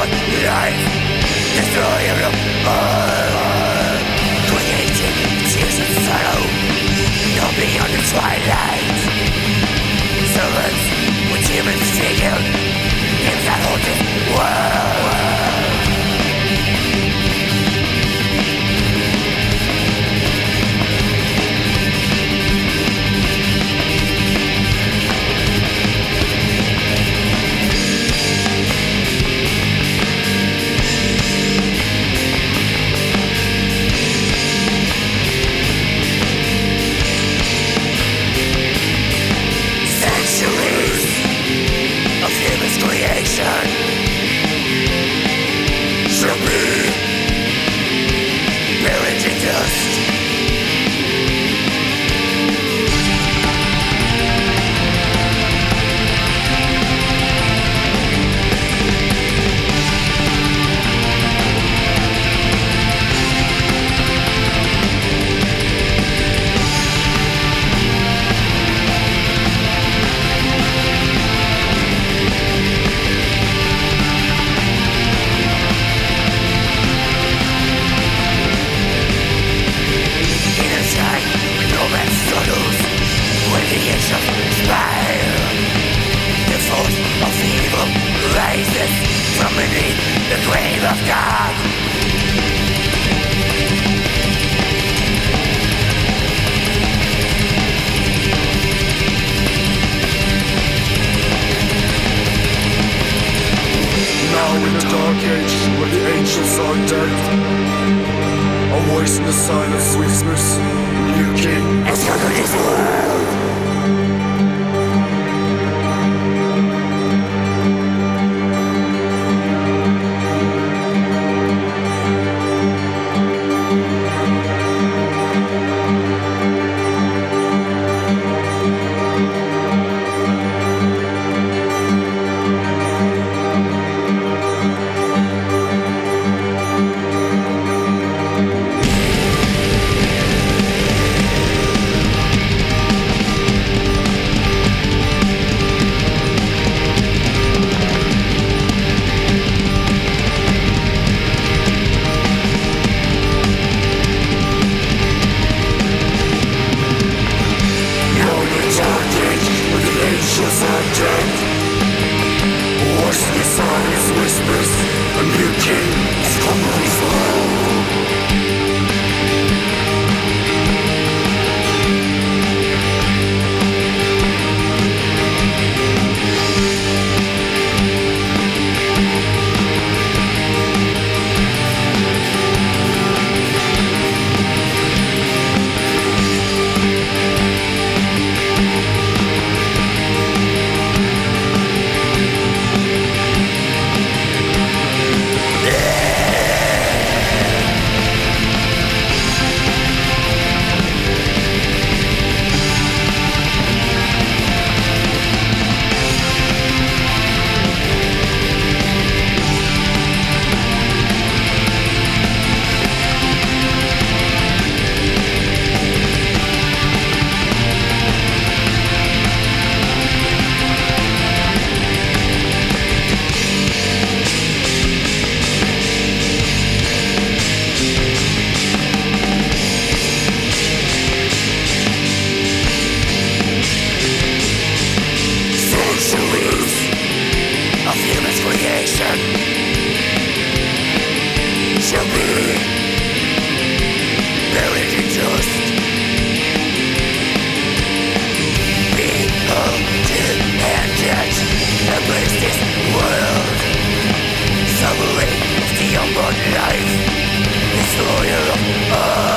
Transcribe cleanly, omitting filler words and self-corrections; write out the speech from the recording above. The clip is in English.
unborn life, destroyer of all, creating tears of sorrow, not beyond the twilight. Servants with human figure, gives that haunted world. Shall be buried in dust. From beneath the grave of God, now in the dark age where the angels are dead, a voice in the silence whispers, "New king has come to this world." Whispers, a new king has come to this world. Shall be buried in dust. Beholden and dead, embrace this world. Summary of the unborn life, destroyer of all.